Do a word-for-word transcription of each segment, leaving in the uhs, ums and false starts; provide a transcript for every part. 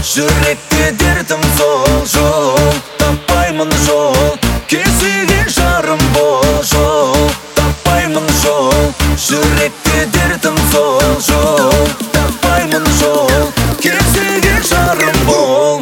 жүректе дертім сол. Жол таппаймын, жол кесілген жарым бол. Жол таппаймын, жол жүректе дертім сол. Жол таппаймын, жол кесілген жарым бол.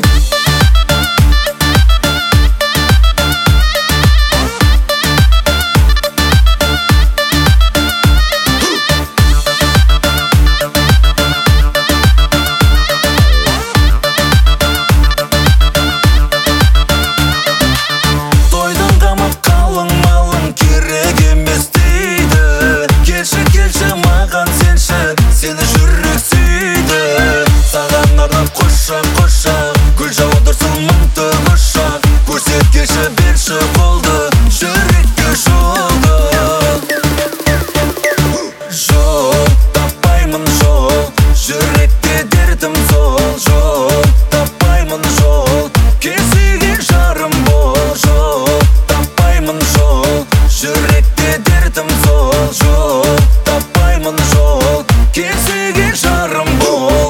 Сені жүрек сүйді, саған арнап құшақ құшақ, гүл жаудырсын мың тығышақ. Көрсеткеші берші қолды, жүрекке жолды. Жол таппаймын, жол жүректе дертім сол. Жол таппаймын, жол кесілген жарым бол. Жол таппаймын, жол жүректе дертім сол. Жол таппаймын, жол кесілген жарым бол.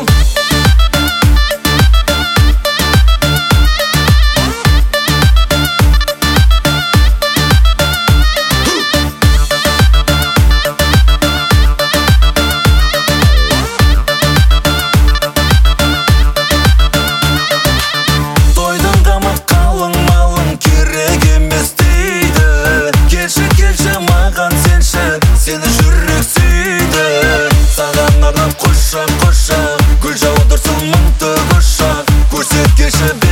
Тойдың қамы қалың малың керек емес дейді. Келші келші маған сенші, сені жүрек сүйді. Саған арнап құшақ құшақ, гүл жаудырсын мың тығышақ. Көрсеткеші